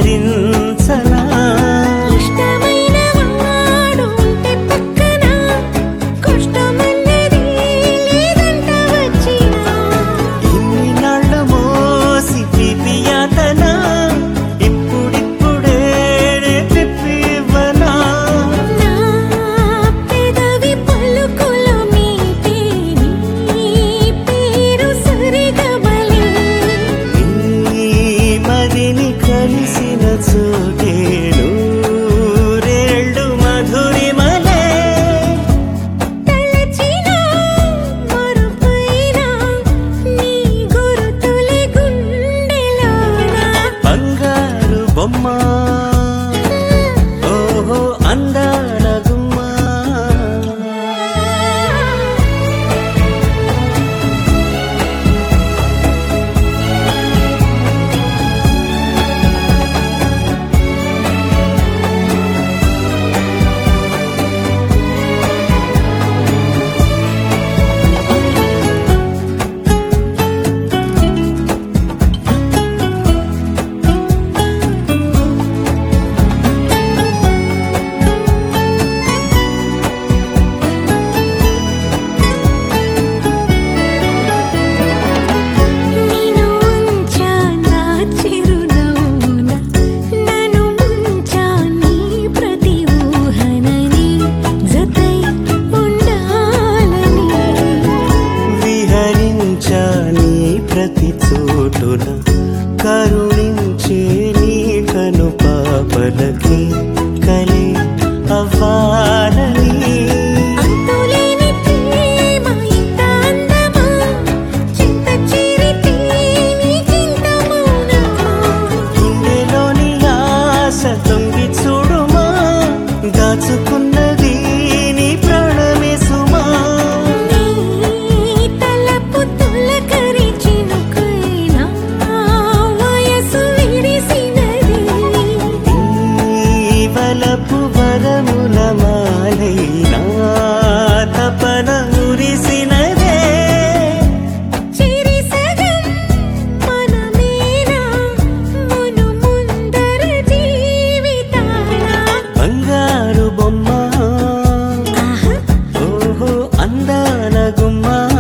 విహరించనా ఇష్టమైన వాడు ఉంటే పక్కన కష్టమన్నది లేదంట వచ్చినా ఇన్ని నాళ్ళు మోసి పిపియాతన ఇప్పుడిప్పుడే తిప్పివనా నా పెదవి పలుకులో మీటే నీ పేరు సరిగమలే నీ మదిని కలిసిన చోటేను రేళ్ళు మధురిమలే తలచిన మరుపైనా నీ గుర్తులే గుండెలోన బంగారు బొమ్మ ఓహో అందాల గుమ్మ నిన్ను ఉంచా నా చిరునవ్వున నన్ను ముంచా నీ ప్రతి ఊహనని జతై ఉండాలని విహరించా నీ ప్రతి చోటున కరుణించే నీ కను పాపలకి కలి అవ్వాలని అంతులేని ప్రేమ ఇంత అందమా చింత చేరితే నీకింత మౌనమా గుండెలోని ఆశ తొంగి చూడుమా దాచుకున్నది నీ ప్రాణమే సుమా నీ తలపు తొలకరి చినుకైనా వయసు విరిసినది ఈ వలపు వరముల మాలైనా తపన మురిసినదే చిరి సగం మనమేనా మును ముందర జీవితాన బంగారు బొమ్మ ఆహా ఓహో అందాల గుమ్మ